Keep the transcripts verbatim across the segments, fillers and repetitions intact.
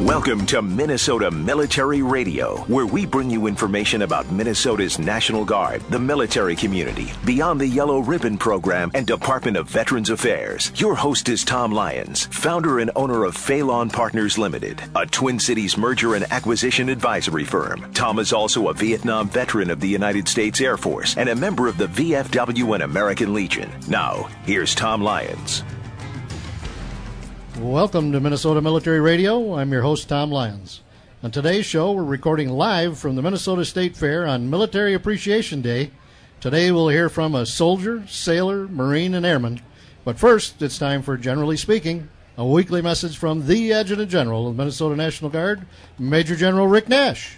Welcome to Minnesota Military Radio, where we bring you information about Minnesota's National Guard, the military community, Beyond the Yellow Ribbon Program, and Department of Veterans Affairs. Your host is Tom Lyons, founder and owner of Phelan Partners Limited, a Twin Cities merger and acquisition advisory firm. Tom is also a Vietnam veteran of the United States Air Force and a member of the V F W and American Legion. Now, here's Tom Lyons. Welcome to Minnesota Military Radio. I'm your host, Tom Lyons. On today's show, we're recording live from the Minnesota State Fair on Military Appreciation Day. Today, we'll hear from a soldier, sailor, Marine, and airman. But first, it's time for Generally Speaking, a weekly message from the Adjutant General of the Minnesota National Guard, Major General Rick Nash.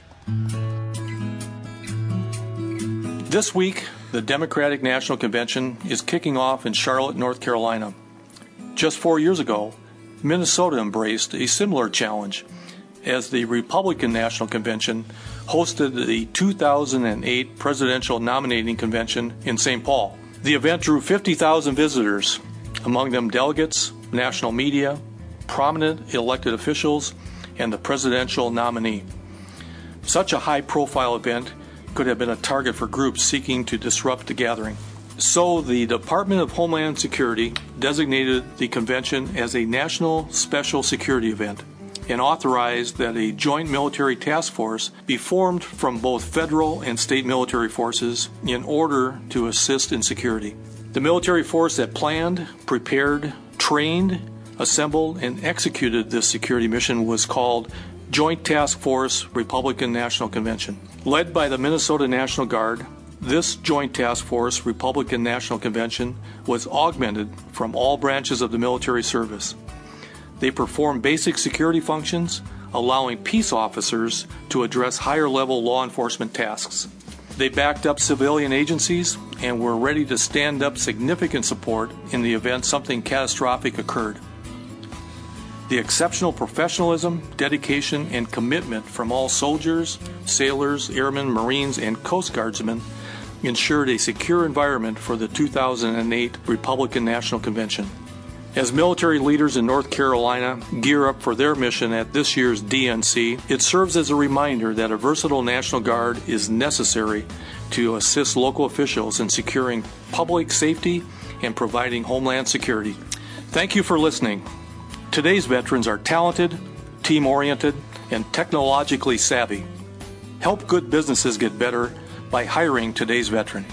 This week, the Democratic National Convention is kicking off in Charlotte, North Carolina. Just four years ago, Minnesota embraced a similar challenge as the Republican National Convention hosted the two thousand eight Presidential Nominating Convention in Saint Paul. The event drew fifty thousand visitors, among them delegates, national media, prominent elected officials, and the presidential nominee. Such a high-profile event could have been a target for groups seeking to disrupt the gathering. So the Department of Homeland Security designated the convention as a national special security event and authorized that a joint military task force be formed from both federal and state military forces in order to assist in security. The military force that planned, prepared, trained, assembled, and executed this security mission was called Joint Task Force Republican National Convention. Led by the Minnesota National Guard, this Joint Task Force Republican National Convention was augmented from all branches of the military service. They performed basic security functions, allowing peace officers to address higher-level law enforcement tasks. They backed up civilian agencies and were ready to stand up significant support in the event something catastrophic occurred. The exceptional professionalism, dedication, and commitment from all soldiers, sailors, airmen, Marines, and Coast Guardsmen ensured a secure environment for the two thousand eight Republican National Convention. As military leaders in North Carolina gear up for their mission at this year's D N C, it serves as a reminder that a versatile National Guard is necessary to assist local officials in securing public safety and providing homeland security. Thank you for listening. Today's veterans are talented, team-oriented, and technologically savvy. Help good businesses get better by hiring today's veteran.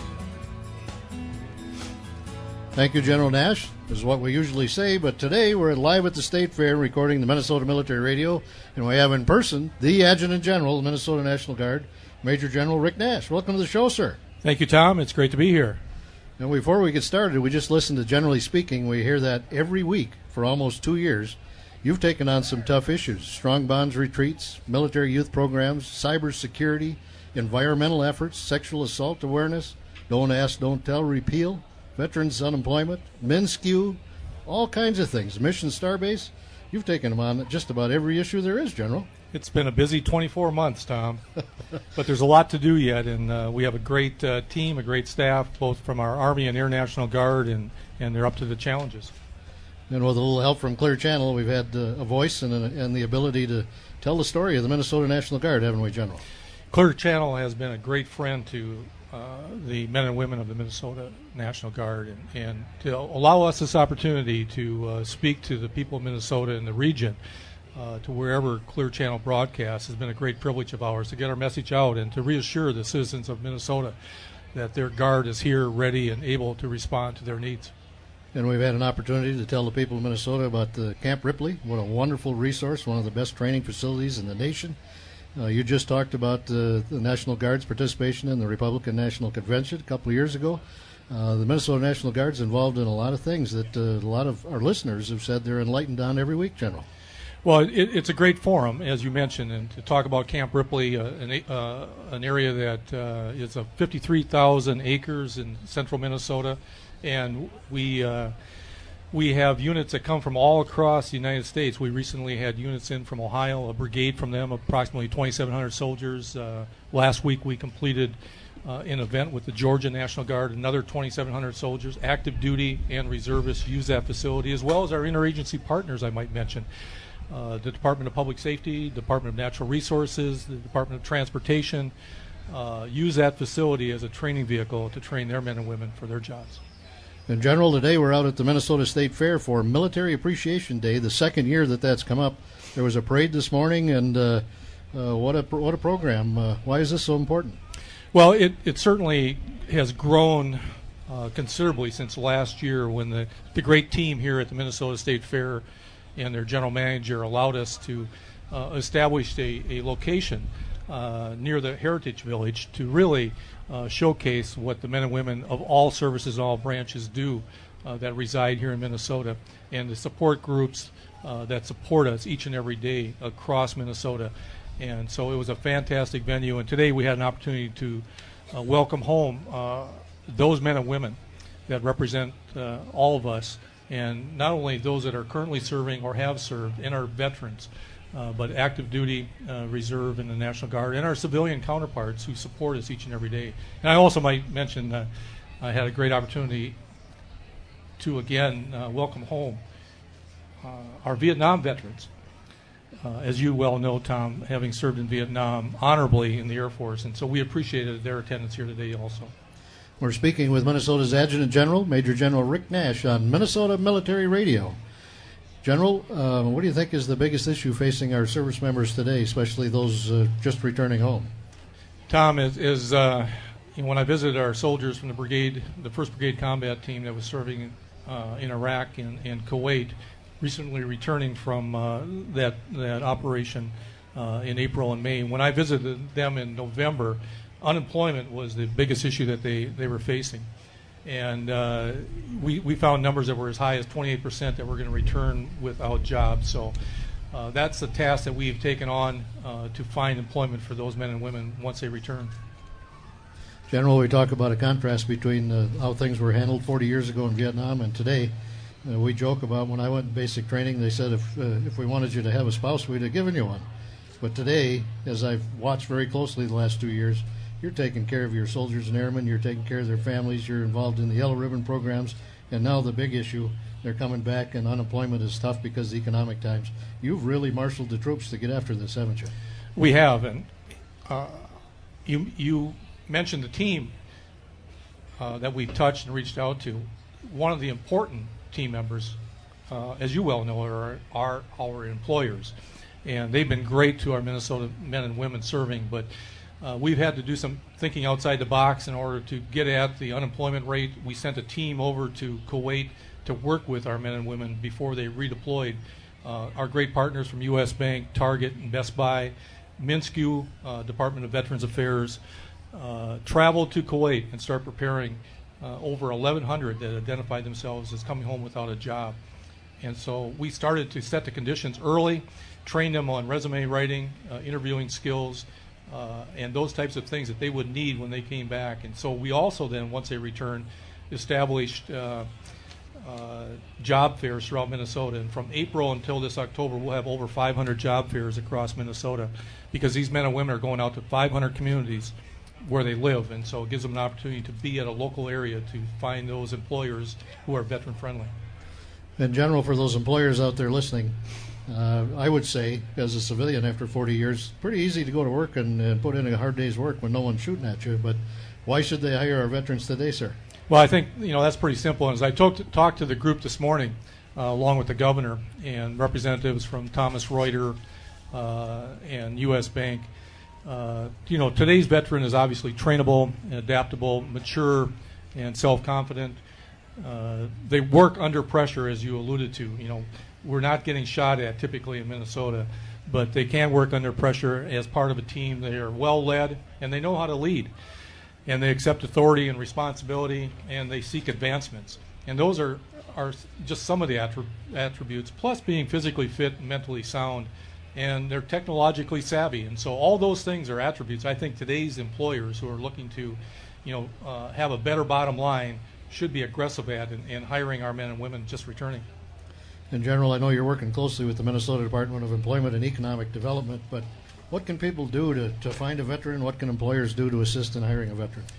Thank you, General Nash. This is what we usually say, but today we're live at the State Fair recording the Minnesota Military Radio, and we have in person the Adjutant General of the Minnesota National Guard, Major General Rick Nash. Welcome to the show, sir. Thank you, Tom. It's great to be here. And before we get started, we just listened to Generally Speaking. We hear that every week for almost two years. You've taken on some tough issues: strong bonds retreats, military youth programs, cybersecurity, environmental efforts, sexual assault awareness, don't ask, don't tell, repeal, veterans unemployment, MnSCU, all kinds of things. Mission Starbase. You've taken them on just about every issue there is, General. It's been a busy twenty-four months, Tom, but there's a lot to do yet, and uh, we have a great uh, team, a great staff, both from our Army and Air National Guard, and, and they're up to the challenges. And with a little help from Clear Channel, we've had uh, a voice and, a, and the ability to tell the story of the Minnesota National Guard, haven't we, General? Clear Channel has been a great friend to uh, the men and women of the Minnesota National Guard, and, and to allow us this opportunity to uh, speak to the people of Minnesota and the region, uh, to wherever Clear Channel broadcasts, has been a great privilege of ours to get our message out and to reassure the citizens of Minnesota that their Guard is here, ready, and able to respond to their needs. And we've had an opportunity to tell the people of Minnesota about uh, Camp Ripley. What a wonderful resource, one of the best training facilities in the nation. Uh, you just talked about uh, the National Guard's participation in the Republican National Convention a couple of years ago. Uh, the Minnesota National Guard's involved in a lot of things that uh, a lot of our listeners have said they're enlightened on every week, General. Well, it, it's a great forum, as you mentioned, and to talk about Camp Ripley, uh, an, uh, an area that uh, is of fifty-three thousand acres in central Minnesota, and we uh, we have units that come from all across the United States. We recently had units in from Ohio, a brigade from them, approximately twenty-seven hundred soldiers. Uh, last week we completed uh, an event with the Georgia National Guard, another twenty-seven hundred soldiers, active duty and reservists use that facility, as well as our interagency partners, I might mention. uh, the Department of Public Safety, Department of Natural Resources, the Department of Transportation, uh, use that facility as a training vehicle to train their men and women for their jobs. In general, today we're out at the Minnesota State Fair for Military Appreciation Day, the second year that that's come up. There was a parade this morning, and uh, uh, what a what a program. Uh, why is this so important? Well, it, it certainly has grown uh, considerably since last year when the, the great team here at the Minnesota State Fair and their general manager allowed us to uh, establish a, a location uh, near the Heritage Village to really Uh, showcase what the men and women of all services, all branches do uh, that reside here in Minnesota, and the support groups uh, that support us each and every day across Minnesota. And so it was a fantastic venue, and today we had an opportunity to uh, welcome home uh, those men and women that represent uh, all of us, and not only those that are currently serving or have served and are veterans, Uh, but active duty, uh, reserve, and the National Guard, and our civilian counterparts who support us each and every day. And I also might mention uh, I had a great opportunity to again uh, welcome home uh, our Vietnam veterans. Uh, as you well know, Tom, having served in Vietnam honorably in the Air Force, and so we appreciated their attendance here today also. We're speaking with Minnesota's Adjutant General, Major General Rick Nash, on Minnesota Military Radio. General, uh, what do you think is the biggest issue facing our service members today, especially those uh, just returning home? Tom, is, is uh, you know, when I visited our soldiers from the brigade, the first Brigade Combat Team that was serving uh, in Iraq and, and Kuwait, recently returning from uh, that that operation uh, in April and May. When I visited them in November, unemployment was the biggest issue that they, they were facing. And uh, we, we found numbers that were as high as twenty-eight percent that were going to return without jobs. So uh, that's the task that we've taken on uh, to find employment for those men and women once they return. General, we talk about a contrast between uh, how things were handled forty years ago in Vietnam and today. Uh, we joke about when I went in basic training, they said if, uh, if we wanted you to have a spouse, we'd have given you one. But today, as I've watched very closely the last two years, you're taking care of your soldiers and airmen, you're taking care of their families, you're involved in the Yellow Ribbon programs, and now the big issue, they're coming back and unemployment is tough because of economic times. You've really marshaled the troops to get after this, haven't you? We have, and uh, you, you mentioned the team uh, that we've touched and reached out to. One of the important team members, uh, as you well know, are, are our employers, and they've been great to our Minnesota men and women serving, but Uh, we've had to do some thinking outside the box in order to get at the unemployment rate. We sent a team over to Kuwait to work with our men and women before they redeployed. Uh, our great partners from U S Bank, Target, and Best Buy, MnSCU, uh, Department of Veterans Affairs, uh, traveled to Kuwait and start preparing uh, over eleven hundred that identified themselves as coming home without a job. And so we started to set the conditions early, train them on resume writing, uh, interviewing skills, Uh, and those types of things that they would need when they came back. And so we also then, once they returned, established uh, uh, job fairs throughout Minnesota. And from April until this October, we'll have over five hundred job fairs across Minnesota because these men and women are going out to five hundred communities where they live. And so it gives them an opportunity to be at a local area to find those employers who are veteran-friendly. In general, for those employers out there listening, Uh, I would say, as a civilian after forty years, pretty easy to go to work and, and put in a hard day's work when no one's shooting at you. But why should they hire our veterans today, sir? Well, I think you know that's pretty simple. And as I talked to, talked to the group this morning, uh, along with the governor and representatives from Thomas Reuter uh, and U S Bank, uh, you know, today's veteran is obviously trainable, adaptable, mature, and self-confident. Uh, they work under pressure, as you alluded to. You know. We're not getting shot at typically in Minnesota, but they can work under pressure as part of a team. They are well led, and they know how to lead. And they accept authority and responsibility, and they seek advancements. And those are, are just some of the attri- attributes, plus being physically fit and mentally sound. And they're technologically savvy. And so all those things are attributes I think today's employers who are looking to, you know, uh, have a better bottom line should be aggressive at in, in hiring our men and women just returning. In general, I know you're working closely with the Minnesota Department of Employment and Economic Development, but what can people do to, to find a veteran? What can employers do to assist in hiring a veteran?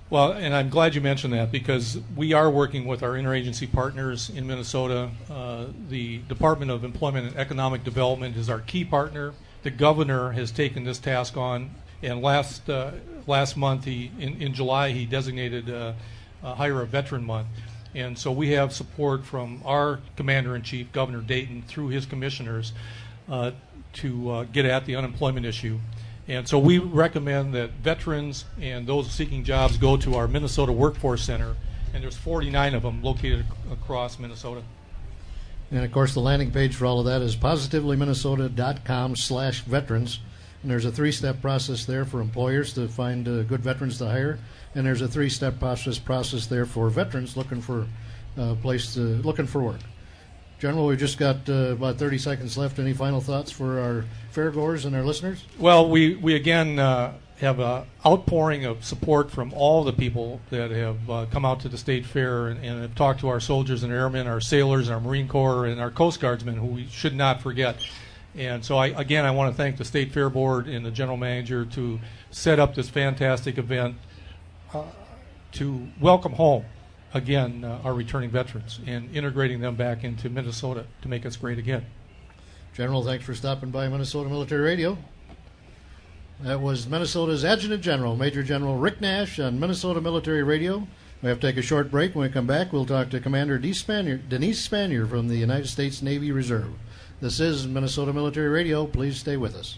Well, and I'm glad you mentioned that because we are working with our interagency partners in Minnesota. Uh, the Department of Employment and Economic Development is our key partner. The governor has taken this task on, and last uh, last month, he in, in July, he designated uh, uh, Hire a Veteran Month. And so we have support from our Commander-in-Chief, Governor Dayton, through his commissioners uh, to uh, get at the unemployment issue. And so we recommend that veterans and those seeking jobs go to our Minnesota Workforce Center, and there's forty-nine of them located ac- across Minnesota. And, of course, the landing page for all of that is positivellyminnesota.com slash veterans. And there's a three-step process there for employers to find uh, good veterans to hire. And there's a three-step process process there for veterans looking for a uh, place to, looking for work. General, we've just got uh, about thirty seconds left. Any final thoughts for our fairgoers and our listeners? Well, we, we again uh, have an outpouring of support from all the people that have uh, come out to the State Fair and, and have talked to our soldiers and airmen, our sailors, our Marine Corps, and our Coast Guardsmen, who we should not forget. And so, I, again, I want to thank the State Fair Board and the General Manager to set up this fantastic event uh, to welcome home, again, uh, our returning veterans and integrating them back into Minnesota to make us great again. General, thanks for stopping by Minnesota Military Radio. That was Minnesota's Adjutant General, Major General Rick Nash on Minnesota Military Radio. We have to take a short break. When we come back, we'll talk to Commander Denise Spanier, Denise Spanier from the United States Navy Reserve. This is Minnesota Military Radio. Please stay with us.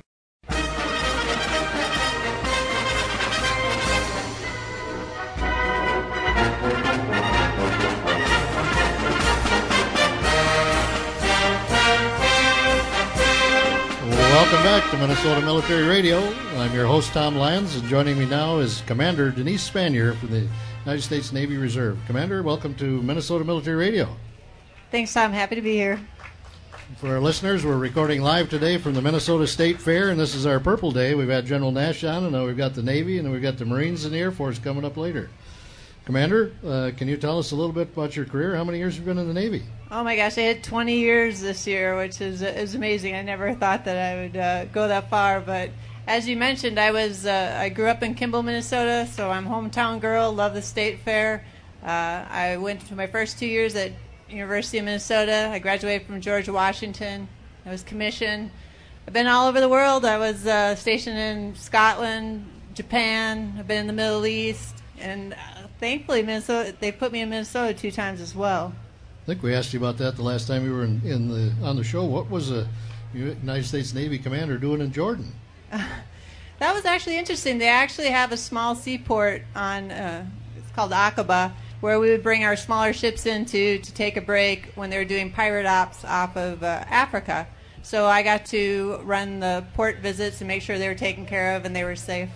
Welcome back to Minnesota Military Radio. I'm your host, Tom Lyons, and joining me now is Commander Denise Spanier from the United States Navy Reserve. Commander, welcome to Minnesota Military Radio. Thanks, Tom. Happy to be here. For our listeners, we're recording live today from the Minnesota State Fair, and this is our Purple Day. We've had General Nash on, and now we've got the Navy, and then we've got the Marines and the Air Force coming up later. Commander, uh, can you tell us a little bit about your career? How many years have you been in the Navy? Oh my gosh, I had twenty years this year, which is is amazing. I never thought that I would uh, go that far, but as you mentioned, I was uh, I grew up in Kimball, Minnesota, so I'm a hometown girl. Love the State Fair. Uh, I went to my first two years at University of Minnesota. I graduated from George Washington. I was commissioned. I've been all over the world. I was uh, stationed in Scotland, Japan. I've been in the Middle East, and uh, thankfully, Minnesota. They put me in Minnesota two times as well. I think we asked you about that the last time you were in, in the on the show. What was a United States Navy commander doing in Jordan? Uh, that was actually interesting. They actually have a small seaport on. Uh, it's called Aqaba, where we would bring our smaller ships in to, to take a break when they were doing pirate ops off of uh, Africa. So I got to run the port visits and make sure they were taken care of and they were safe.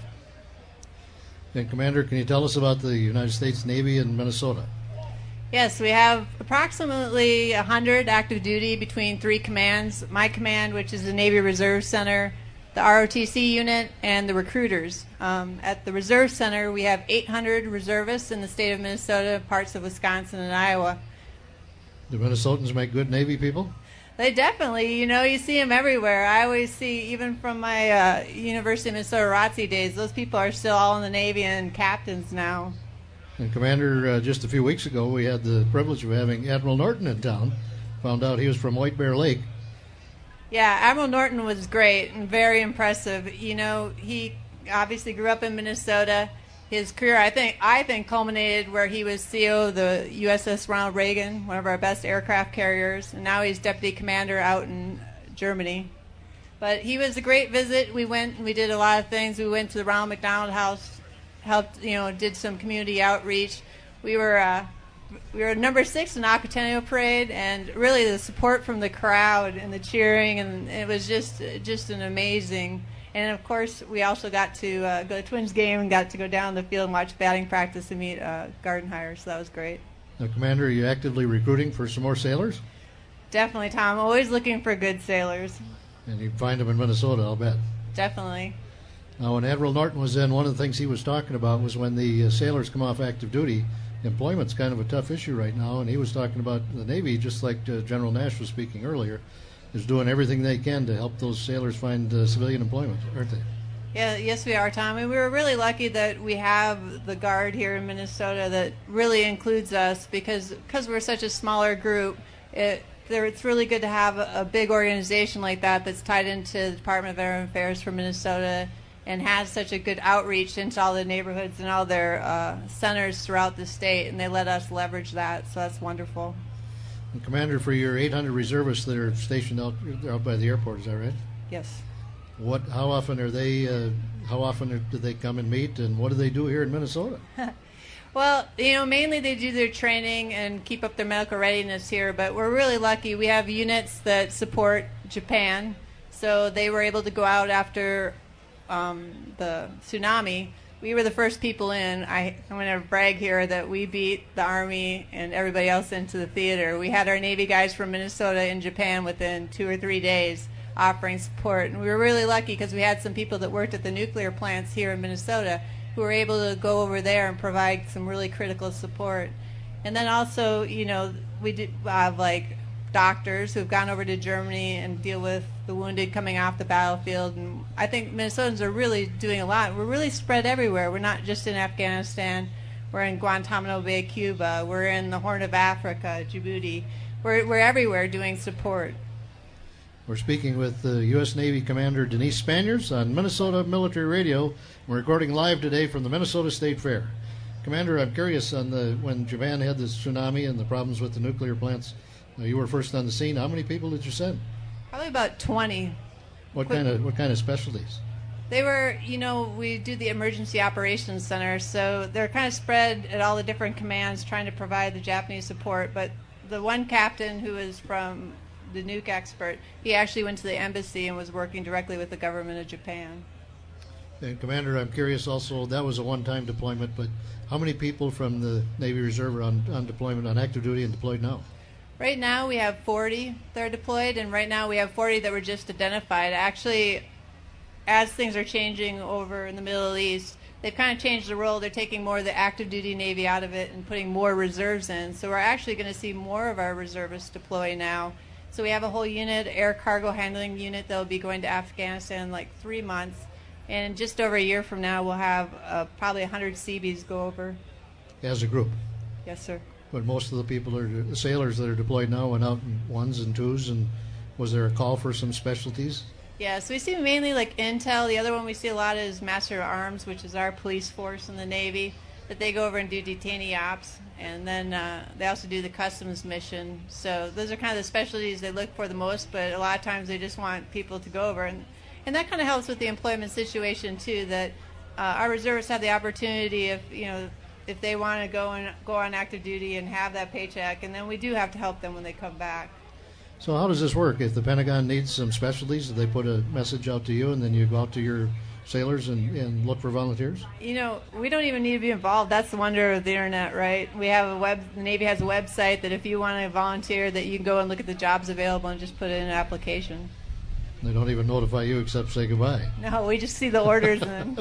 And Commander, can you tell us about the United States Navy in Minnesota? Yes, we have approximately one hundred active duty between three commands. My command, which is the Navy Reserve Center, the R O T C unit, and the recruiters. Um, at the Reserve Center, we have eight hundred reservists in the state of Minnesota, parts of Wisconsin and Iowa. Do Minnesotans make good Navy people? They definitely, you know, you see them everywhere. I always see, even from my uh, University of Minnesota R O T C days, those people are still all in the Navy and captains now. And Commander, uh, just a few weeks ago, we had the privilege of having Admiral Norton in town. Found out he was from White Bear Lake. Yeah, Admiral Norton was great and very impressive. You know, he obviously grew up in Minnesota. His career, I think, I think culminated where he was C O of the U S S Ronald Reagan, one of our best aircraft carriers, and now he's deputy commander out in Germany. But he was a great visit. We went and we did a lot of things. We went to the Ronald McDonald House, helped, you know, did some community outreach. We were uh, we were number six in Aquatennial Parade, and really the support from the crowd and the cheering, and it was just just an amazing. And of course, we also got to uh, go to Twins game and got to go down the field and watch batting practice and meet uh, Gardenhire, so that was great. Now, Commander, are you actively recruiting for some more sailors? Definitely, Tom. Always looking for good sailors. And you find them in Minnesota, I'll bet. Definitely. Now, when Admiral Norton was in, one of the things he was talking about was when the uh, sailors come off active duty, employment's kind of a tough issue right now, and he was talking about the Navy, just like uh, General Nash was speaking earlier, is doing everything they can to help those sailors find uh, civilian employment, aren't they? Yeah, yes, we are, Tom. And we were really lucky that we have the Guard here in Minnesota that really includes us because because we're such a smaller group. It, there, it's really good to have a, a big organization like that that's tied into the Department of Veteran Affairs for Minnesota and has such a good outreach into all the neighborhoods and all their uh, centers throughout the state, and they let us leverage that, so that's wonderful. And Commander, for your eight hundred reservists that are stationed out, out by the airport, is that right? Yes. What? How often are they? Uh, how often do they come and meet? And what do they do here in Minnesota? Well, you know, mainly they do their training and keep up their medical readiness here. But we're really lucky. We have units that support Japan, so they were able to go out after um, the tsunami. We were the first people in. I, I'm going to brag here that we beat the Army and everybody else into the theater. We had our Navy guys from Minnesota in Japan within two or three days offering support. And we were really lucky because we had some people that worked at the nuclear plants here in Minnesota who were able to go over there and provide some really critical support. And then also, you know, we do have like doctors who've gone over to Germany and deal with the wounded coming off the battlefield. And I think Minnesotans are really doing a lot. We're really spread everywhere. We're not just in Afghanistan. We're in Guantanamo Bay, Cuba. We're in the Horn of Africa, Djibouti. We're, we're everywhere doing support. We're speaking with uh, U S Navy Commander Denise Spaniards on Minnesota Military Radio. We're recording live today from the Minnesota State Fair. Commander, I'm curious on the when Japan had this tsunami and the problems with the nuclear plants. Uh, you were first on the scene. How many people did you send? Probably about twenty. What kind of what kind of specialties? They were, you know, we do the Emergency Operations Center, so they're kind of spread at all the different commands trying to provide the Japanese support. But the one captain who was from the nuke expert, he actually went to the embassy and was working directly with the government of Japan. And Commander, I'm curious also, that was a one-time deployment, but how many people from the Navy Reserve are on, on deployment, on active duty and deployed now? Right now we have forty that are deployed, and right now we have forty that were just identified. Actually, as things are changing over in the Middle East, they've kind of changed the role. They're taking more of the active duty Navy out of it and putting more reserves in. So we're actually going to see more of our reservists deploy now. So we have a whole unit, air cargo handling unit, that will be going to Afghanistan in like three months. And just over a year from now, we'll have uh, probably one hundred Seabees go over. As a group? Yes, sir. But most of the people, are the sailors that are deployed now, went out in ones and twos, and was there a call for some specialties? Yeah, so we see mainly like intel. The other one we see a lot is Master of Arms, which is our police force in the Navy, that they go over and do detainee ops. And then uh, they also do the customs mission. So those are kind of the specialties they look for the most, but a lot of times they just want people to go over. And, and that kind of helps with the employment situation, too, that uh, our reservists have the opportunity if, you know, if they want to go and go on active duty and have that paycheck, and then we do have to help them when they come back. So how does this work? If the Pentagon needs some specialties, do they put a message out to you, and then you go out to your sailors and, and look for volunteers? You know, we don't even need to be involved. That's the wonder of the internet, right? We have a web, the Navy has a website that if you want to volunteer, that you can go and look at the jobs available and just put in an application. They don't even notify you except say goodbye. No, we just see the orders. And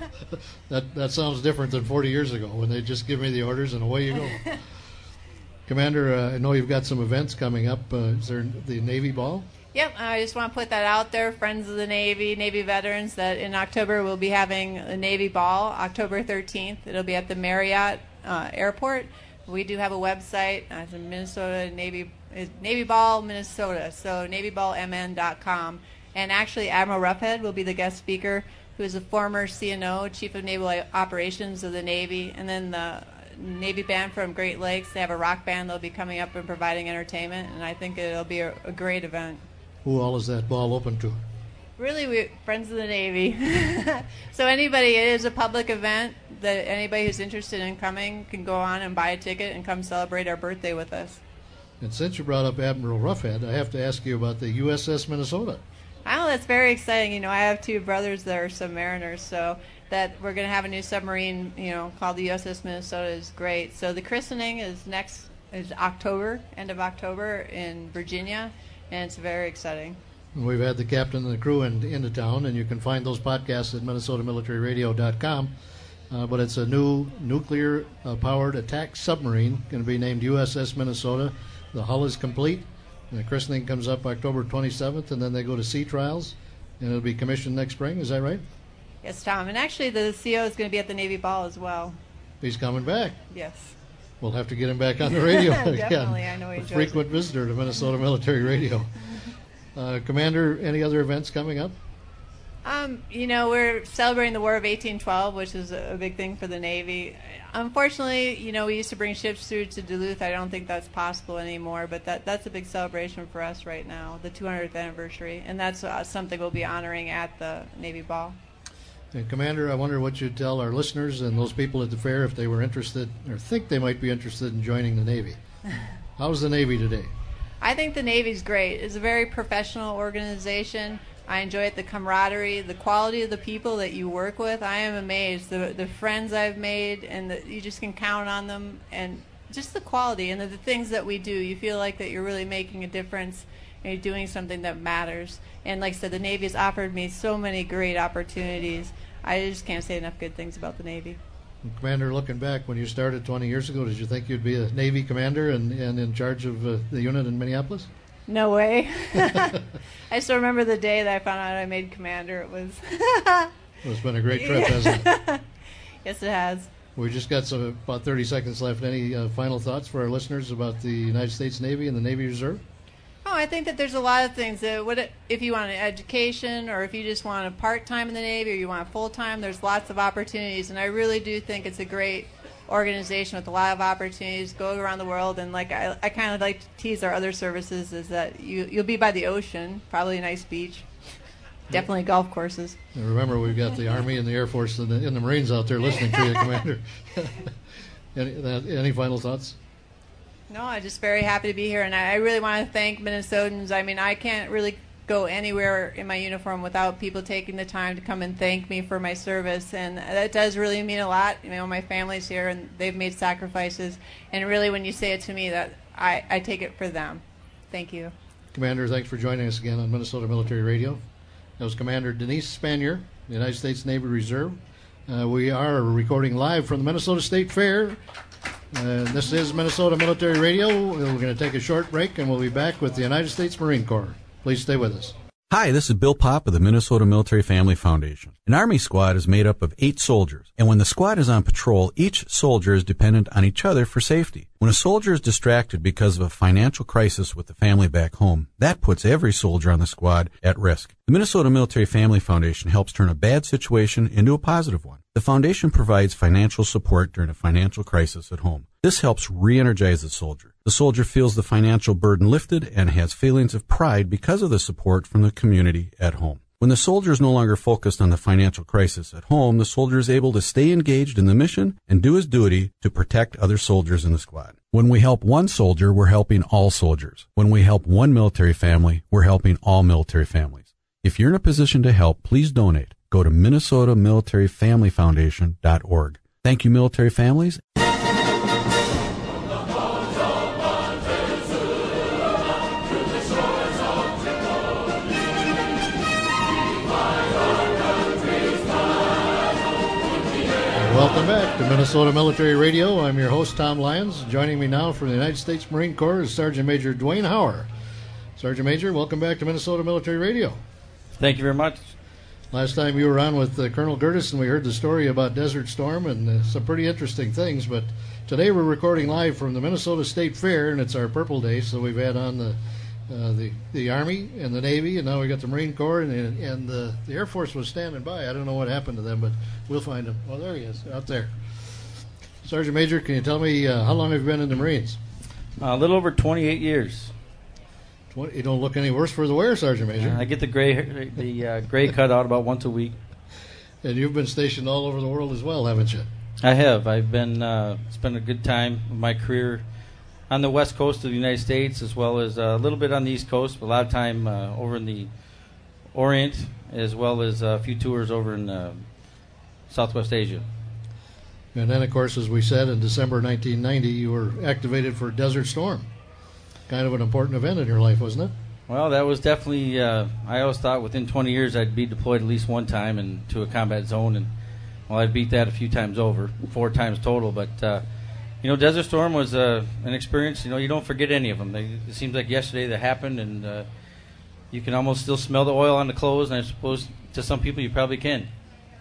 that that sounds different than forty years ago when they just give me the orders and away you go. Commander, uh, I know you've got some events coming up. Uh, is there the Navy Ball? Yep, I just want to put that out there, Friends of the Navy, Navy veterans, that in October we'll be having a Navy Ball, October thirteenth. It'll be at the Marriott uh, Airport. We do have a website. Uh, it's in Minnesota Navy, it's Navy Ball, Minnesota, so navy ball m n dot com. And actually, Admiral Roughhead will be the guest speaker, who is a former C N O, Chief of Naval Operations of the Navy, and then the Navy band from Great Lakes. They have a rock band. They'll be coming up and providing entertainment, and I think it'll be a, a great event. Who all is that ball open to? Really, we Friends of the Navy. So anybody, it is a public event that anybody who's interested in coming can go on and buy a ticket and come celebrate our birthday with us. And since you brought up Admiral Roughhead, I have to ask you about the U S S Minnesota. Oh, that's very exciting. You know, I have two brothers that are submariners, so that we're going to have a new submarine, you know, called the U S S Minnesota is great. So the christening is next is October, end of October in Virginia, and it's very exciting. We've had the captain and the crew in, into town, and you can find those podcasts at minnesota military radio dot com. Uh, but it's a new nuclear-powered uh, attack submarine, going to be named U S S Minnesota. The hull is complete. And the christening comes up October twenty-seventh, and then they go to sea trials, and it'll be commissioned next spring. Is that right? Yes, Tom. And actually, the C O is going to be at the Navy Ball as well. He's coming back. Yes. We'll have to get him back on the radio again. Definitely, I know he A enjoys frequent it. visitor to Minnesota Military Radio. Uh, Commander, any other events coming up? Um, you know, we're celebrating the War of eighteen twelve, which is a big thing for the Navy. Unfortunately, you know, we used to bring ships through to Duluth. I don't think that's possible anymore, but that that's a big celebration for us right now, the two hundredth anniversary, and that's uh, something we'll be honoring at the Navy Ball. And Commander, I wonder what you'd tell our listeners and those people at the fair if they were interested or think they might be interested in joining the Navy. How's the Navy today? I think the Navy's great. It's a very professional organization. I enjoy it, the camaraderie, the quality of the people that you work with. I am amazed. The the friends I've made, and the, you just can count on them, and just the quality and the, the things that we do. You feel like that you're really making a difference and you're doing something that matters. And like I said, the Navy has offered me so many great opportunities. I just can't say enough good things about the Navy. And Commander, looking back, when you started twenty years ago, did you think you'd be a Navy commander and, and in charge of uh, the unit in Minneapolis? No way. I still remember the day that I found out I made commander. It was... It's been a great trip, hasn't it? Yes, it has. We just got some, about thirty seconds left. Any uh, final thoughts for our listeners about the United States Navy and the Navy Reserve? Oh, I think that there's a lot of things. That what it, if you want an education, or if you just want a part-time in the Navy, or you want a full-time, there's lots of opportunities. And I really do think it's a great organization with a lot of opportunities. Go around the world, and like I, I kind of like to tease our other services is that you you'll be by the ocean, probably a nice beach, definitely golf courses. And remember, we've got the Army and the Air Force and the, and the Marines out there listening to you, Commander. any, that, any final thoughts? No, I'm just very happy to be here, and I, I really want to thank Minnesotans. I mean, I can't really go anywhere in my uniform without people taking the time to come and thank me for my service, and that does really mean a lot. You know, my family's here, and they've made sacrifices, and really when you say it to me, that I, I take it for them. Thank you. Commander, thanks for joining us again on Minnesota Military Radio. That was Commander Denise Spanier, the United States Navy Reserve. Uh, we are recording live from the Minnesota State Fair. Uh, this is Minnesota Military Radio. We're going to take a short break, and we'll be back with the United States Marine Corps. Please stay with us. Hi, this is Bill Popp of the Minnesota Military Family Foundation. An Army squad is made up of eight soldiers, and when the squad is on patrol, each soldier is dependent on each other for safety. When a soldier is distracted because of a financial crisis with the family back home, that puts every soldier on the squad at risk. The Minnesota Military Family Foundation helps turn a bad situation into a positive one. The foundation provides financial support during a financial crisis at home. This helps re-energize the soldier. The soldier feels the financial burden lifted and has feelings of pride because of the support from the community at home. When the soldier is no longer focused on the financial crisis at home, the soldier is able to stay engaged in the mission and do his duty to protect other soldiers in the squad. When we help one soldier, we're helping all soldiers. When we help one military family, we're helping all military families. If you're in a position to help, please donate. Go to Minnesota Military Family Foundation dot org. Thank you, military families. Welcome back to Minnesota Military Radio. I'm your host, Tom Lyons. Joining me now from the United States Marine Corps is Sergeant Major Dwayne Hauer. Sergeant Major, welcome back to Minnesota Military Radio. Thank you very much. Last time you were on with uh, Colonel Gertis, and we heard the story about Desert Storm and uh, some pretty interesting things, but today we're recording live from the Minnesota State Fair, and it's our Purple Day, so we've had on the uh, the, the Army and the Navy, and now we got the Marine Corps, and, and the, the Air Force was standing by. I don't know what happened to them, but we'll find him. Well, there he is, out there. Sergeant Major, can you tell me uh, how long have you been in the Marines? Uh, a little over twenty-eight years. twenty, you don't look any worse for the wear, Sergeant Major. Uh, I get the gray the uh, gray cut out about once a week. And you've been stationed all over the world as well, haven't you? I have. I've been uh, spent a good time of my career on the west coast of the United States, as well as uh, a little bit on the east coast, but a lot of time uh, over in the Orient, as well as a few tours over in uh, Southwest Asia. And then, of course, as we said, in December nineteen ninety, you were activated for Desert Storm. Kind of an important event in your life, wasn't it? Well, that was definitely, uh, I always thought within twenty years I'd be deployed at least one time and to a combat zone, and well, I beat that a few times over, four times total, but uh, you know, Desert Storm was uh, an experience. You know, you don't forget any of them. They, it seems like yesterday that happened, and uh, you can almost still smell the oil on the clothes, and I suppose to some people you probably can.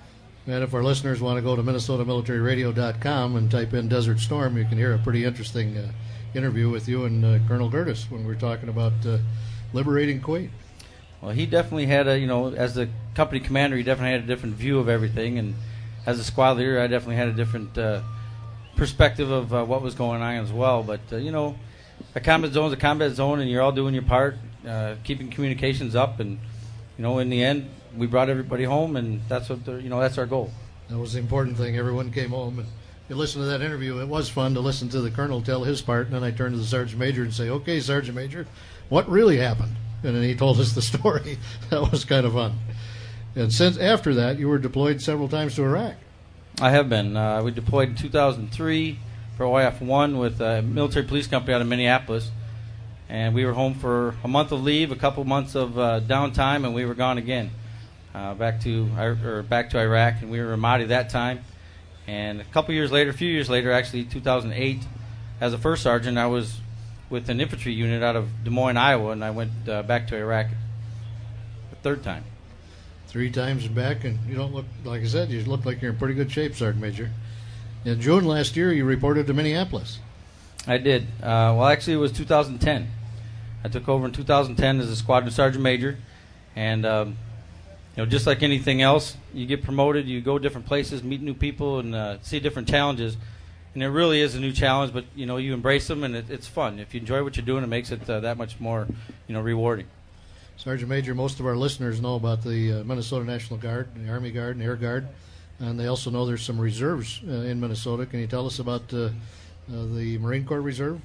And if our listeners want to go to Minnesota Military Radio dot com and type in Desert Storm, you can hear a pretty interesting uh, interview with you and uh, Colonel Gerdes when we were talking about uh, liberating Kuwait. Well, he definitely had a, you know, as the company commander, he definitely had a different view of everything. And as a squad leader, I definitely had a different uh, perspective of uh, what was going on as well. But, uh, you know, a combat zone is a combat zone, and you're all doing your part, uh, keeping communications up. And, you know, in the end, we brought everybody home, and that's what the, you know that's our goal. That was the important thing. Everyone came home, and you listen to that interview. It was fun to listen to the colonel tell his part, and then I turned to the sergeant major and say, "Okay, sergeant major, what really happened?" And then he told us the story. That was kind of fun. And since after that, you were deployed several times to Iraq. I have been. Uh, we deployed in two thousand three for O I F one with a military police company out of Minneapolis, and we were home for a month of leave, a couple months of uh, downtime, and we were gone again. Uh, back to or back to Iraq, and we were in Ramadi that time. And a couple years later, a few years later, actually, two thousand eight, as a first sergeant, I was with an infantry unit out of Des Moines, Iowa, and I went uh, back to Iraq the third time. Three times back, and you don't look, like I said, you look like you're in pretty good shape, Sergeant Major. In June last year, you reported to Minneapolis. I did. Uh, well, actually, it was two thousand ten. I took over in two thousand ten as a squadron sergeant major, and um, you know, just like anything else, you get promoted, you go different places, meet new people, and uh, see different challenges. And it really is a new challenge, but you know, you embrace them, and it, it's fun. If you enjoy what you're doing, it makes it uh, that much more, you know, rewarding. Sergeant Major, most of our listeners know about the uh, Minnesota National Guard, the Army Guard, and Air Guard, and they also know there's some reserves uh, in Minnesota. Can you tell us about uh, uh, the Marine Corps Reserve?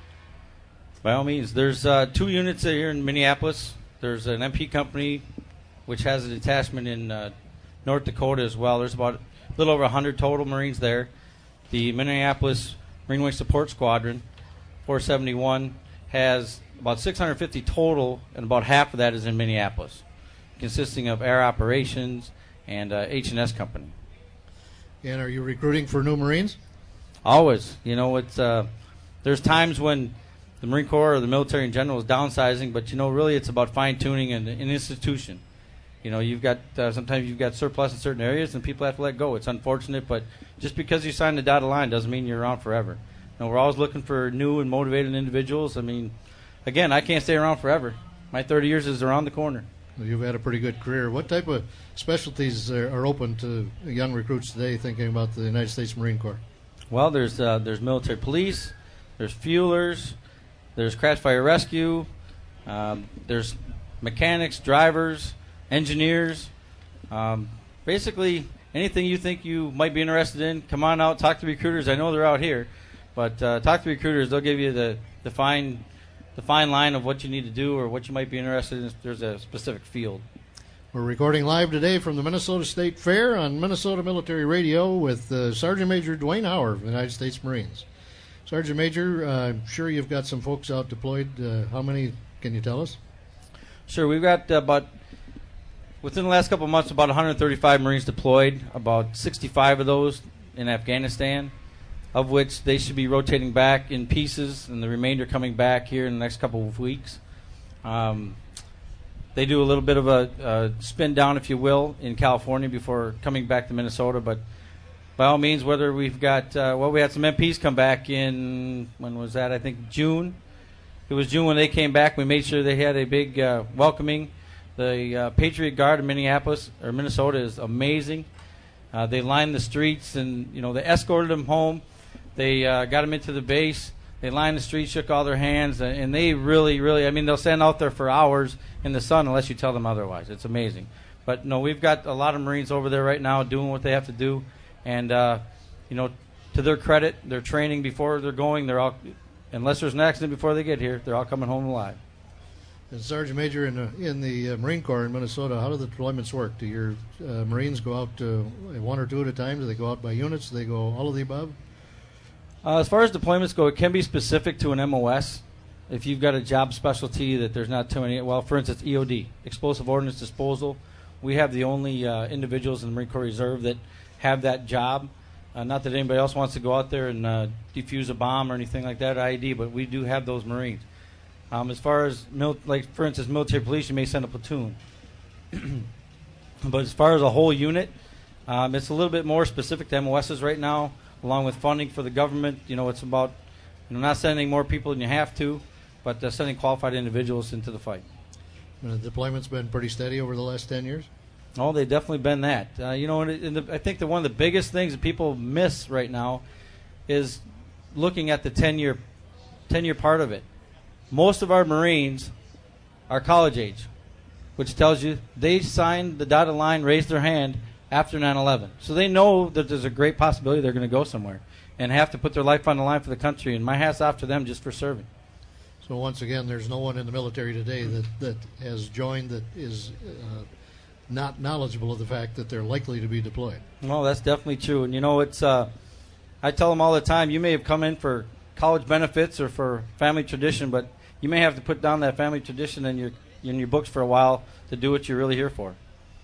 By all means, there's uh, two units here in Minneapolis. There's an M P company, which has a detachment in uh, North Dakota as well. There's about a little over one hundred total Marines there. The Minneapolis Marine Wing Support Squadron, four seventy-one, has about six hundred fifty total, and about half of that is in Minneapolis, consisting of air operations and uh, H and S company. And are you recruiting for new Marines? Always. You know, it's uh, there's times when the Marine Corps or the military in general is downsizing, but, you know, really it's about fine-tuning an, an institution. You know, you've got uh, sometimes you've got surplus in certain areas, and people have to let go. It's unfortunate, but just because you signed the dotted line doesn't mean you're around forever. You know, we're always looking for new and motivated individuals. I mean, again, I can't stay around forever. My thirty years is around the corner. Well, you've had a pretty good career. What type of specialties are, are open to young recruits today thinking about the United States Marine Corps? Well, there's uh, there's military police, there's fuelers, there's crash fire rescue, um, there's mechanics, drivers, engineers. Um, basically, anything you think you might be interested in, come on out, talk to recruiters. I know they're out here, but uh, talk to recruiters. They'll give you the, the fine the fine line of what you need to do or what you might be interested in if there's a specific field. We're recording live today from the Minnesota State Fair on Minnesota Military Radio with uh, Sergeant Major Dwayne Hauer of the United States Marines. Sergeant Major, uh, I'm sure you've got some folks out deployed. Uh, how many can you tell us? Sure, we've got uh, about, within the last couple of months, about one hundred thirty-five Marines deployed, about sixty-five of those in Afghanistan, of which they should be rotating back in pieces, and the remainder coming back here in the next couple of weeks. Um, they do a little bit of a, a spin down, if you will, in California before coming back to Minnesota, but by all means, whether we've got, uh, well, we had some M Ps come back in, when was that? I think June. It was June when they came back. We made sure they had a big uh, welcoming. The uh, Patriot Guard in Minneapolis, or Minnesota, is amazing. Uh, they lined the streets, and, you know, they escorted them home. They uh, got them into the base. They lined the streets, shook all their hands, and they really, really, I mean, they'll stand out there for hours in the sun unless you tell them otherwise. It's amazing. But, no, we've got a lot of Marines over there right now doing what they have to do. And, uh, you know, to their credit, their training before they're going, they're all, unless there's an accident before they get here, they're all coming home alive. And Sergeant Major, in, uh, in the uh, Marine Corps in Minnesota, how do the deployments work? Do your uh, Marines go out uh, one or two at a time? Do they go out by units? Do they go all of the above? Uh, as far as deployments go, it can be specific to an M O S. If you've got a job specialty that there's not too many, well, for instance, E O D, Explosive Ordnance Disposal, we have the only uh, individuals in the Marine Corps Reserve that have that job. Uh, not that anybody else wants to go out there and uh, defuse a bomb or anything like that, I E D, but we do have those Marines. Um, as far as, mil- like, for instance, military police, you may send a platoon. But as far as a whole unit, Um, it's a little bit more specific to M O Ss right now, along with funding for the government. You know, it's about you know, not sending more people than you have to, but uh, sending qualified individuals into the fight. And the deployment's been pretty steady over the last ten years? Oh, they've definitely been that. Uh, you know, and, and the, I think that one of the biggest things that people miss right now is looking at the ten-year ten-year part of it. Most of our Marines are college age, which tells you they signed the dotted line, raised their hand after nine eleven. So they know that there's a great possibility they're going to go somewhere and have to put their life on the line for the country, and my hat's off to them just for serving. So once again, there's no one in the military today that, that has joined that is uh, not knowledgeable of the fact that they're likely to be deployed. Well, that's definitely true. And, you know, it's uh, I tell them all the time, you may have come in for college benefits or for family tradition, but you may have to put down that family tradition in your in your books for a while to do what you're really here for.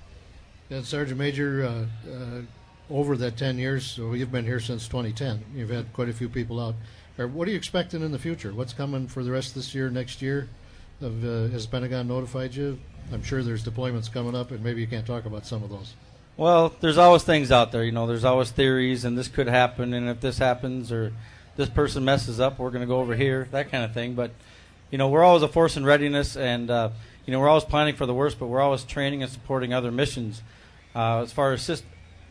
And Sergeant Major, uh, uh, over that ten years, so you've been here since twenty ten. You've had quite a few people out. Or what are you expecting in the future? What's coming for the rest of this year, next year? Of, uh, has Pentagon notified you? I'm sure there's deployments coming up, and maybe you can't talk about some of those. Well, there's always things out there. You know, there's always theories, and this could happen, and if this happens or this person messes up, we're going to go over here, that kind of thing. But, you know, we're always a force in readiness, and, uh, you know, we're always planning for the worst, but we're always training and supporting other missions. Uh, as far as syst-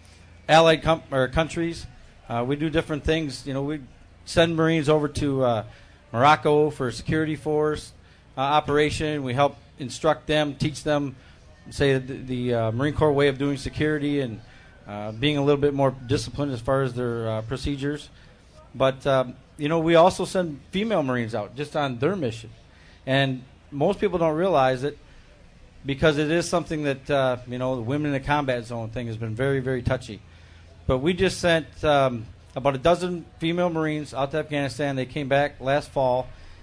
allied com- or countries, uh, we do different things. You know, we send Marines over to uh, Morocco for a security force uh, operation. We help instruct them, teach them, say, the, the uh, Marine Corps way of doing security and uh, being a little bit more disciplined as far as their uh, procedures. But, um, you know, we also send female Marines out just on their mission. And most people don't realize it because it is something that, uh, you know, the women in the combat zone thing has been very, very touchy. But we just sent um, about a dozen female Marines out to Afghanistan. They came back last fall,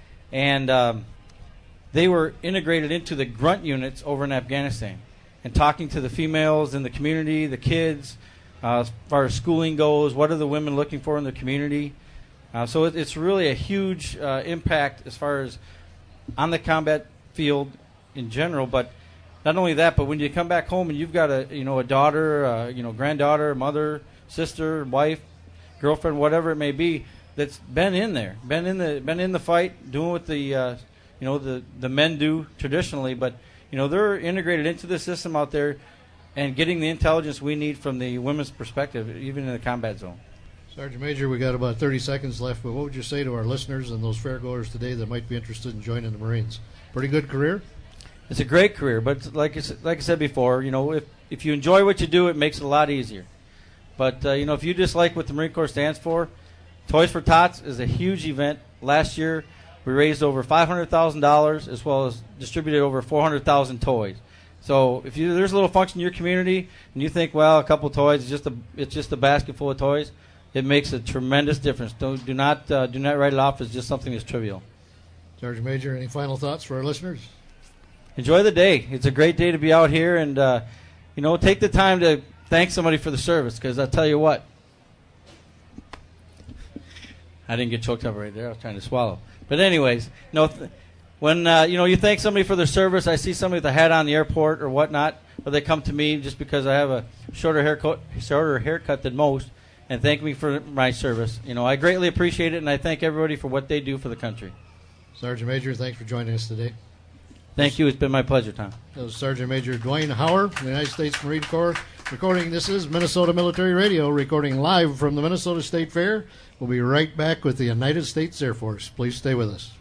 and um, they were integrated into the grunt units over in Afghanistan and talking to the females in the community, the kids, uh, as far as schooling goes, what are the women looking for in the community. Uh, so it, it's really a huge uh, impact as far as on the combat field in general, but not only that, but when you come back home and you've got a you know a daughter, uh, you know granddaughter, mother, sister, wife, girlfriend, whatever it may be, that's been in there, been in the been in the fight, doing what the uh, you know the the men do traditionally, but you know they're integrated into the system out there, and getting the intelligence we need from the women's perspective, even in the combat zone. Sergeant Major, we got about thirty seconds left, but what would you say to our listeners and those fairgoers today that might be interested in joining the Marines? Pretty good career? It's a great career, but like I, like I said before, you know, if, if you enjoy what you do, it makes it a lot easier. But, uh, you know, if you just like what the Marine Corps stands for, Toys for Tots is a huge event. Last year, we raised over five hundred thousand dollars as well as distributed over four hundred thousand toys. So if you, there's a little function in your community and you think, well, a couple toys, it's just a, it's just a basket full of toys, it makes a tremendous difference. Don't, do not uh, do not write it off as just something that's trivial. Sergeant Major, any final thoughts for our listeners? Enjoy the day. It's a great day to be out here, and uh, you know, take the time to thank somebody for the service. Because I tell you what, I didn't get choked up right there. I was trying to swallow. But anyways, you know, th- when uh, you know you thank somebody for their service, I see somebody with a hat on the airport or whatnot, or they come to me just because I have a shorter haircut, shorter haircut than most, and thank me for my service. You know, I greatly appreciate it, and I thank everybody for what they do for the country. Sergeant Major, thanks for joining us today. Thank you. It's been my pleasure, Tom. That was Sergeant Major Dwayne Hauer, the United States Marine Corps, recording. This is Minnesota Military Radio, recording live from the Minnesota State Fair. We'll be right back with the United States Air Force. Please stay with us.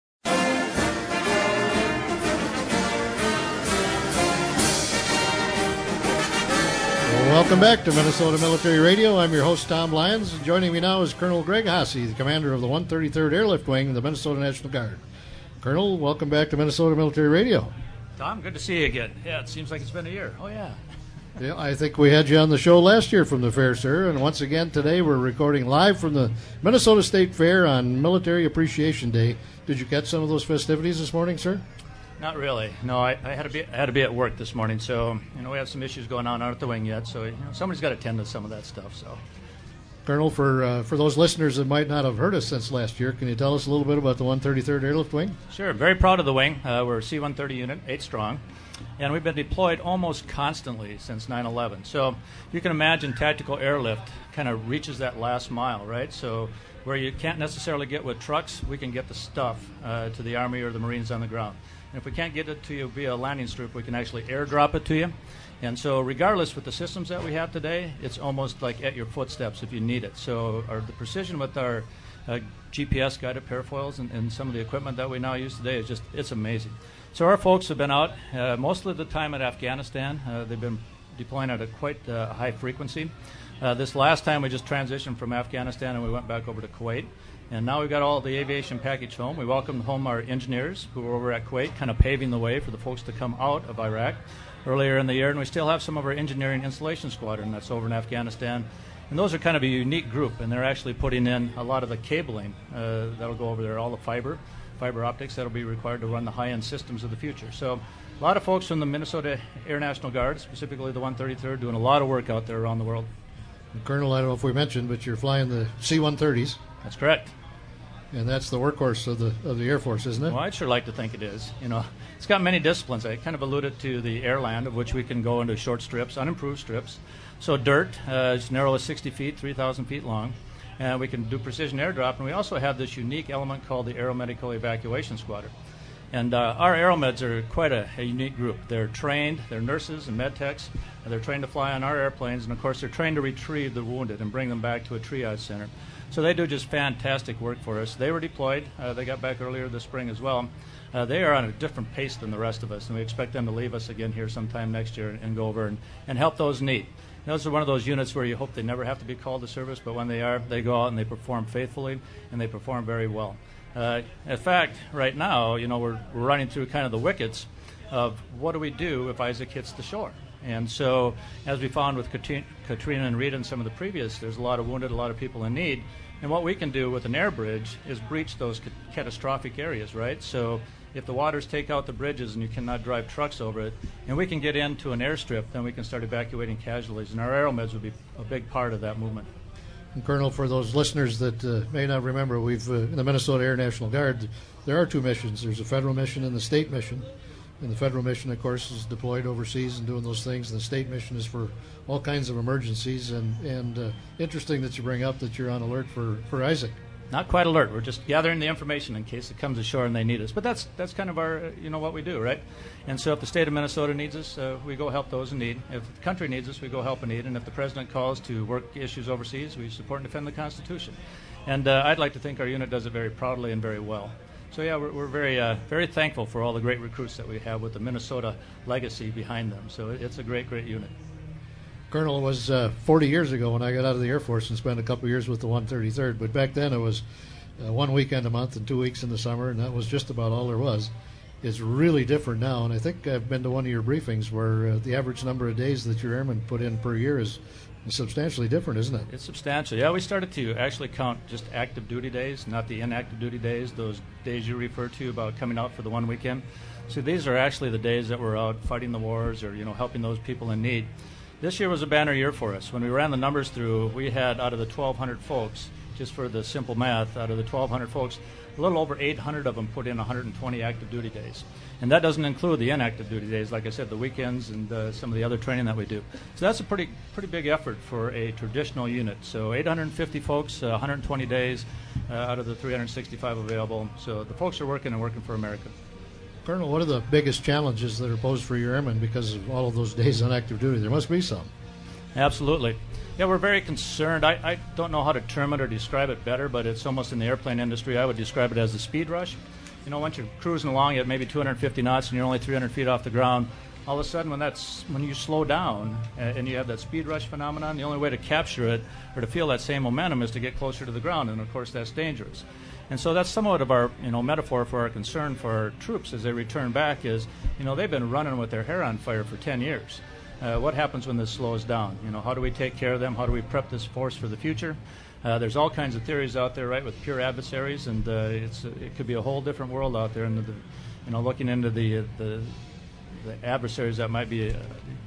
Welcome back to Minnesota Military Radio. I'm your host, Tom Lyons. Joining me now is Colonel Greg Haase, the commander of the one thirty-third Airlift Wing of the Minnesota National Guard. Colonel, welcome back to Minnesota Military Radio. Tom, good to see you again. Yeah, it seems like it's been a year. Oh, yeah. Yeah, I think we had you on the show last year from the fair, sir. And once again today we're recording live from the Minnesota State Fair on Military Appreciation Day. Did you catch some of those festivities this morning, sir? Not really. No, I, I had to be I had to be at work this morning, so you know we have some issues going on out at the wing yet. So you know, somebody's got to tend to some of that stuff. So Colonel, for uh, for those listeners that might not have heard us since last year, can you tell us a little bit about the one thirty-third Airlift Wing? Sure. Very proud of the wing. Uh, we're a C one thirty unit, eight strong, and we've been deployed almost constantly since nine eleven. So you can imagine tactical airlift kind of reaches that last mile, right? So where you can't necessarily get with trucks, we can get the stuff uh, to the Army or the Marines on the ground. And if we can't get it to you via a landing strip, we can actually airdrop it to you. And so regardless with the systems that we have today, it's almost like at your footsteps if you need it. So our, the precision with our uh, G P S-guided parafoils and, and some of the equipment that we now use today is just, it's amazing. So our folks have been out uh, most of the time at Afghanistan. Uh, they've been deploying at a quite uh, high frequency. Uh, this last time we just transitioned from Afghanistan and we went back over to Kuwait. And now we've got all the aviation package home. We welcomed home our engineers who were over at Kuwait, kind of paving the way for the folks to come out of Iraq earlier in the year. And we still have some of our engineering installation squadron that's over in Afghanistan. And those are kind of a unique group, and they're actually putting in a lot of the cabling uh, that'll go over there, all the fiber, fiber optics that'll be required to run the high-end systems of the future. So a lot of folks from the Minnesota Air National Guard, specifically the one thirty-third, doing a lot of work out there around the world. And Colonel, I don't know if we mentioned, but you're flying the C one thirties. That's correct. And that's the workhorse of the of the Air Force, isn't it? Well, I'd sure like to think it is. You know, it's got many disciplines. I kind of alluded to the airland, of which we can go into short strips, unimproved strips. So dirt, uh, as narrow as sixty feet, three thousand feet long. And we can do precision airdrop. And we also have this unique element called the Aeromedical Evacuation Squadron. And uh, our aeromeds are quite a, a unique group. They're trained, they're nurses and med techs, and they're trained to fly on our airplanes, and of course they're trained to retrieve the wounded and bring them back to a triage center. So they do just fantastic work for us. They were deployed, uh, they got back earlier this spring as well. Uh, they are on a different pace than the rest of us, and we expect them to leave us again here sometime next year and, and go over and, and help those in need. Those are one of those units where you hope they never have to be called to service, but when they are, they go out and they perform faithfully, and they perform very well. Uh, in fact, right now, you know, we're, we're running through kind of the wickets of what do we do if Isaac hits the shore. And so, as we found with Katrina and Rita and some of the previous, there's a lot of wounded, a lot of people in need. And what we can do with an air bridge is breach those ca- catastrophic areas, right? So if the waters take out the bridges and you cannot drive trucks over it, and we can get into an airstrip, then we can start evacuating casualties. And our aeromeds will be a big part of that movement. And Colonel, for those listeners that uh, may not remember, we've uh, in the Minnesota Air National Guard, there are two missions. There's a federal mission and the state mission. And the federal mission, of course, is deployed overseas and doing those things. And the state mission is for all kinds of emergencies. And, and uh, interesting that you bring up that you're on alert for, for Isaac. Not quite alert. We're just gathering the information in case it comes ashore and they need us. But that's that's kind of our, uh, you know, what we do, right? And so if the state of Minnesota needs us, uh, we go help those in need. If the country needs us, we go help in need. And if the president calls to work issues overseas, we support and defend the Constitution. And uh, I'd like to think our unit does it very proudly and very well. So yeah, we're, we're very uh, very thankful for all the great recruits that we have with the Minnesota legacy behind them. So it's a great, great unit. Colonel, it was uh, forty years ago when I got out of the Air Force and spent a couple years with the one thirty-third. But back then it was uh, one weekend a month and two weeks in the summer, and that was just about all there was. It's really different now, and I think I've been to one of your briefings where uh, the average number of days that your airmen put in per year is substantially different, isn't it? It's substantial. Yeah, we started to actually count just active duty days, not the inactive duty days, those days you refer to about coming out for the one weekend. So these are actually the days that we're out fighting the wars or, you know, helping those people in need. This year was a banner year for us. When we ran the numbers through, we had out of the twelve hundred folks, just for the simple math, out of the twelve hundred folks, a little over eight hundred of them put in one hundred twenty active duty days. And that doesn't include the inactive duty days, like I said, the weekends and uh, some of the other training that we do. So that's a pretty pretty big effort for a traditional unit. So eight hundred fifty folks, uh, one hundred twenty days uh, out of the three hundred sixty-five available. So the folks are working and working for America. Colonel, what are the biggest challenges that are posed for your airmen because of all of those days on active duty? There must be some. Absolutely. Yeah, we're very concerned. I, I don't know how to term it or describe it better, but it's almost in the airplane industry, I would describe it as the speed rush. You know, once you're cruising along at maybe two hundred fifty knots and you're only three hundred feet off the ground, all of a sudden when that's when you slow down and, and you have that speed rush phenomenon, the only way to capture it or to feel that same momentum is to get closer to the ground, and of course that's dangerous. And so that's somewhat of our, you know, metaphor for our concern for our troops as they return back is, you know, they've been running with their hair on fire for ten years. Uh, what happens when this slows down? You know, how do we take care of them? How do we prep this force for the future? Uh, there's all kinds of theories out there, right, with pure adversaries, and uh, it's it could be a whole different world out there. And the, you know, looking into the the, the adversaries that might be uh,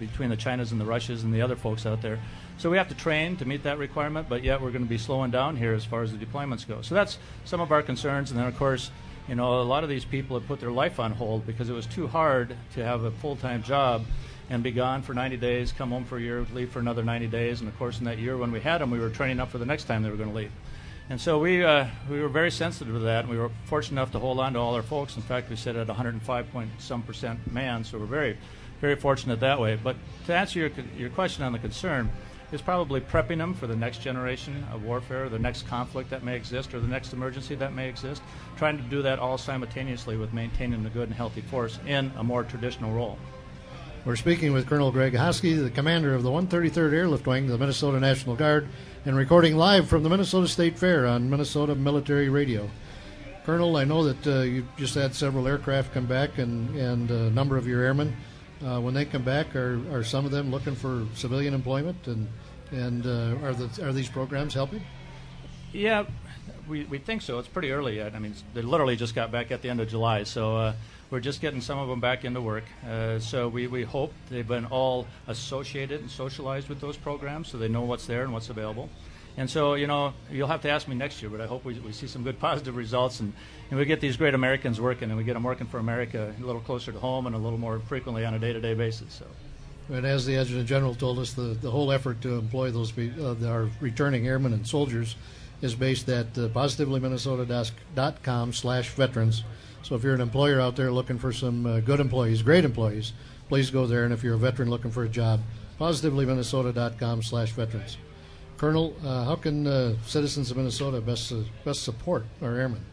between the Chinas and the Russias and the other folks out there. So we have to train to meet that requirement, but yet we're going to be slowing down here as far as the deployments go. So that's some of our concerns. And then, of course, you know, a lot of these people have put their life on hold because it was too hard to have a full-time job and be gone for ninety days, come home for a year, leave for another ninety days. And, of course, in that year when we had them, we were training up for the next time they were going to leave. And so we uh, we were very sensitive to that, and we were fortunate enough to hold on to all our folks. In fact, we sit at one hundred five point some percent man, so we're very, very fortunate that way. But to answer your your question on the concern, is probably prepping them for the next generation of warfare, the next conflict that may exist, or the next emergency that may exist, trying to do that all simultaneously with maintaining a good and healthy force in a more traditional role. We're speaking with Colonel Greg Hoskie, the commander of the one thirty-third Airlift Wing, the Minnesota National Guard, and recording live from the Minnesota State Fair on Minnesota Military Radio. Colonel, I know that uh, you just had several aircraft come back, and, and a number of your airmen. Uh, when they come back, are, are some of them looking for civilian employment, and and uh, are the are these programs helping? Yeah, we we think so. It's pretty early yet. I mean, they literally just got back at the end of July, so uh, we're just getting some of them back into work. Uh, so we, we hope they've been all associated and socialized with those programs, so they know what's there and what's available. And so, you know, you'll have to ask me next year, but I hope we, we see some good positive results, and, and we get these great Americans working, and we get them working for America a little closer to home and a little more frequently on a day-to-day basis. So. And as the Adjutant General told us, the, the whole effort to employ those uh, our returning airmen and soldiers is based at uh, positively minnesota dot com slash veterans. So if you're an employer out there looking for some uh, good employees, great employees, please go there. And if you're a veteran looking for a job, positively minnesota dot com slash veterans. Colonel, uh, how can uh, citizens of Minnesota best uh, best support our airmen?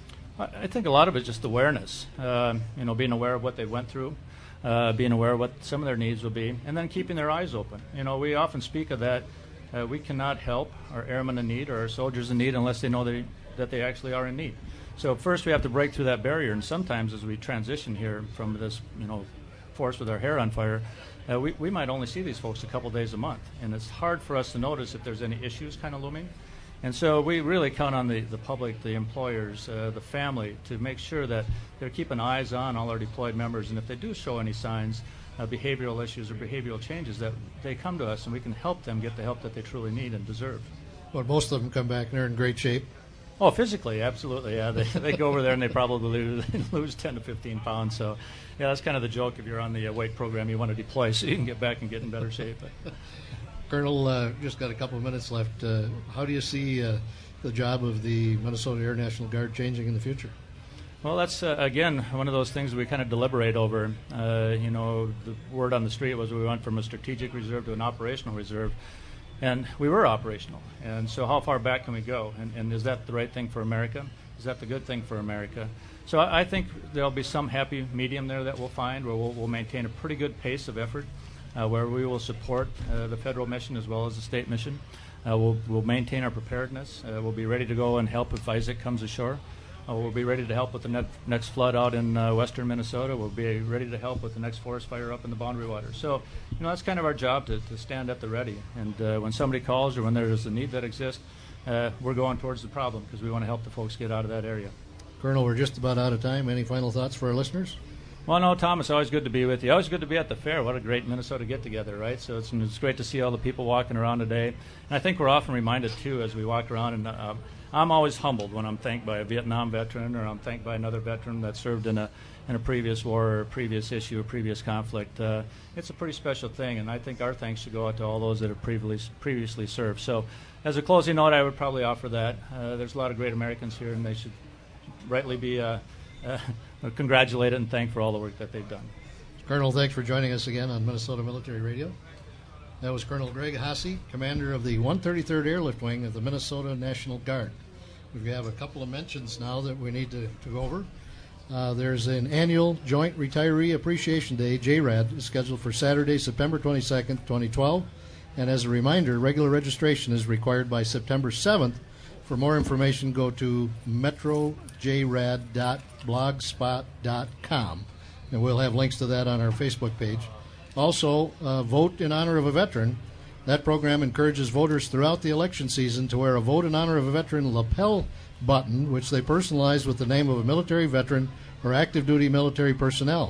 I think a lot of it is just awareness. Uh, you know, being aware of what they went through, uh, being aware of what some of their needs will be, and then keeping their eyes open. You know, we often speak of that. Uh, we cannot help our airmen in need or our soldiers in need unless they know they, that they actually are in need. So first we have to break through that barrier, and sometimes as we transition here from this, you know, force with our hair on fire, uh, we, we might only see these folks a couple days a month, and it's hard for us to notice if there's any issues kind of looming. And so we really count on the, the public, the employers, uh, the family to make sure that they're keeping eyes on all our deployed members, and if they do show any signs of behavioral issues or behavioral changes, that they come to us and we can help them get the help that they truly need and deserve. Well, most of them come back and they're in great shape. Oh, physically, absolutely. Yeah, they they go over there and they probably lose, lose ten to fifteen pounds. So, yeah, that's kind of the joke. If you're on the uh, weight program, you want to deploy so you can get back and get in better shape. Colonel, uh, just got a couple of minutes left. Uh, how do you see uh, the job of the Minnesota Air National Guard changing in the future? Well, that's, uh, again, one of those things we kind of deliberate over. Uh, you know, the word on the street was we went from a strategic reserve to an operational reserve. And we were operational. And so how far back can we go? And, and is that the right thing for America? Is that the good thing for America? So I, I think there'll be some happy medium there that we'll find where we'll, we'll maintain a pretty good pace of effort, uh, where we will support uh, the federal mission as well as the state mission. Uh, we'll, we'll maintain our preparedness. Uh, we'll be ready to go and help if Isaac comes ashore. Uh, we'll be ready to help with the ne- next flood out in uh, western Minnesota. We'll be ready to help with the next forest fire up in the Boundary Waters. So, you know, that's kind of our job to, to stand at the ready. And uh, when somebody calls or when there's a need that exists, uh, we're going towards the problem because we want to help the folks get out of that area. Colonel, we're just about out of time. Any final thoughts for our listeners? Well, no, Tom, it's always good to be with you. Always good to be at the fair. What a great Minnesota get-together, right? So it's, it's great to see all the people walking around today. And I think we're often reminded, too, as we walk around, and uh, I'm always humbled when I'm thanked by a Vietnam veteran or I'm thanked by another veteran that served in a in a previous war or a previous issue or previous conflict. Uh, it's a pretty special thing, and I think our thanks should go out to all those that have previously, previously served. So as a closing note, I would probably offer that. Uh, there's a lot of great Americans here, and they should rightly be uh, uh, congratulated and thanked for all the work that they've done. Colonel, thanks for joining us again on Minnesota Military Radio. That was Colonel Greg Hoskie, commander of the one thirty-third Airlift Wing of the Minnesota National Guard. We have a couple of mentions now that we need to, to go over. Uh, there's an annual Joint Retiree Appreciation Day, J RAD, is scheduled for Saturday, September twenty-second, twenty twelve. And as a reminder, regular registration is required by September seventh. For more information, go to metro j rad dot blogspot dot com, and we'll have links to that on our Facebook page. Also, uh, Vote in Honor of a Veteran. That program encourages voters throughout the election season to wear a Vote in Honor of a Veteran lapel button, which they personalize with the name of a military veteran or active duty military personnel.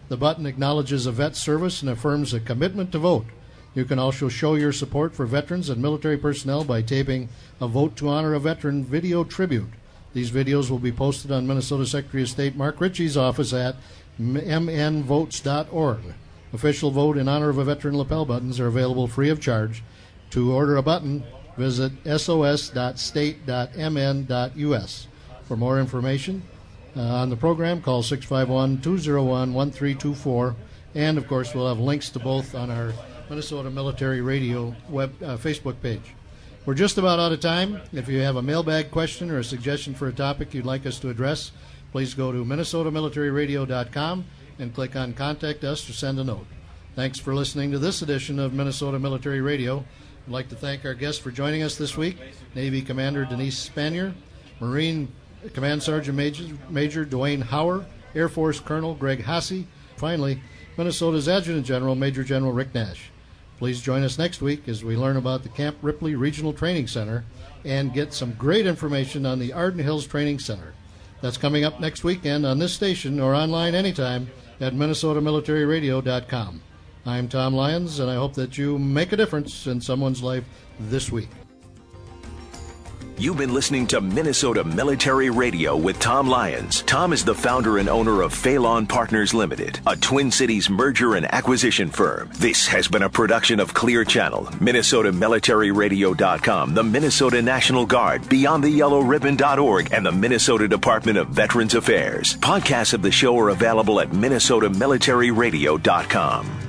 The button acknowledges a vet's service and affirms a commitment to vote. You can also show your support for veterans and military personnel by taping a Vote to Honor a Veteran video tribute. These videos will be posted on Minnesota Secretary of State Mark Ritchie's office at m n votes dot org. Official Vote in Honor of a Veteran lapel buttons are available free of charge. To order a button, visit s o s dot state dot m n dot u s. For more information uh, on the program, call six five one, two oh one, one three two four. And, of course, we'll have links to both on our Minnesota Military Radio web uh, Facebook page. We're just about out of time. If you have a mailbag question or a suggestion for a topic you'd like us to address, please go to minnesota military radio dot com and click on Contact Us or send a note. Thanks for listening to this edition of Minnesota Military Radio. I'd like to thank our guests for joining us this week, Navy Commander Denise Spanier, Marine Command Sergeant Major, Major Dwayne Hauer, Air Force Colonel Greg Hasse, finally, Minnesota's Adjutant General Major General Rick Nash. Please join us next week as we learn about the Camp Ripley Regional Training Center and get some great information on the Arden Hills Training Center. That's coming up next weekend on this station or online anytime at minnesota military radio dot com. I'm Tom Lyons, and I hope that you make a difference in someone's life this week. You've been listening to Minnesota Military Radio with Tom Lyons. Tom is the founder and owner of Phelan Partners Limited, a Twin Cities merger and acquisition firm. This has been a production of Clear Channel, minnesota military radio dot com, the Minnesota National Guard, beyond the yellow ribbon dot org, and the Minnesota Department of Veterans Affairs. Podcasts of the show are available at minnesota military radio dot com.